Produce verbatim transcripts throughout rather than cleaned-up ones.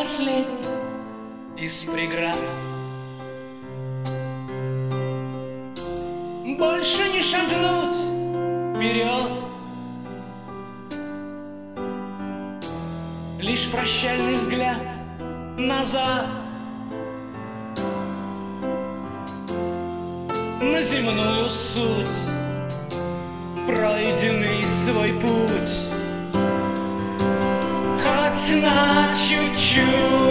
последний из преград. Больше не шагнуть вперед, лишь прощальный взгляд назад на земную суть, пройденный свой путь, хоть на чуть-чуть.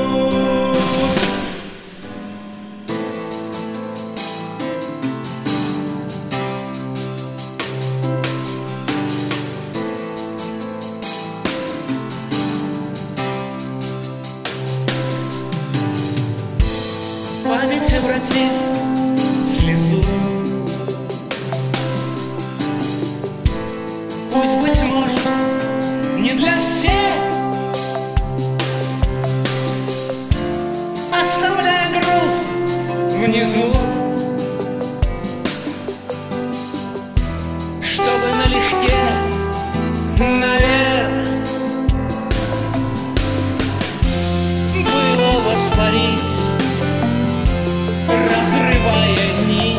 Память обратив слезу, пусть, быть может, не для всех, оставляя груз внизу, чтобы налегке наверх было воспарить, разрывая нить,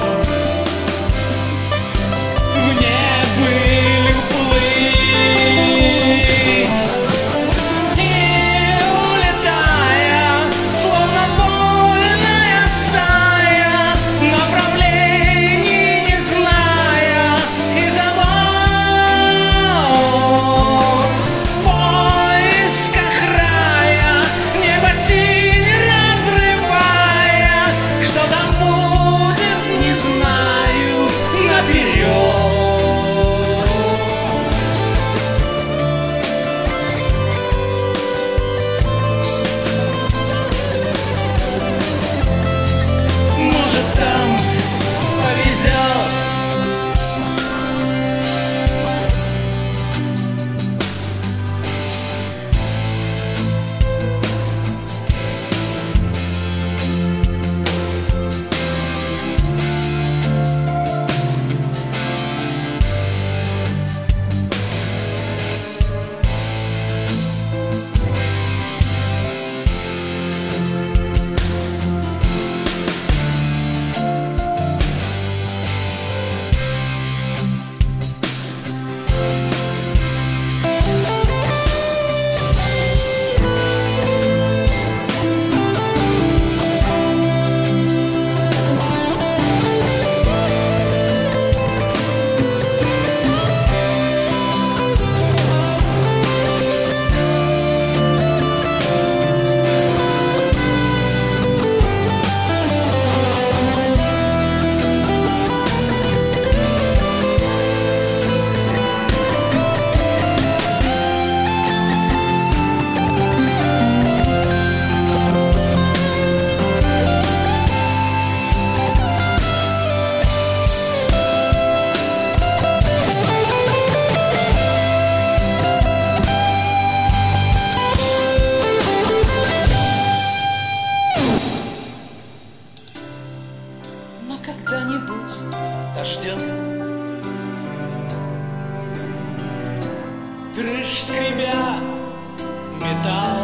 в небыль уплыть и, улетая, словно вольная стая, направлений не зная и забот, в поисках рая, небо синь разрывая, что там будет, не знаю наперед. Может, там повезет. Но когда-нибудь дождем крыш скребя металл,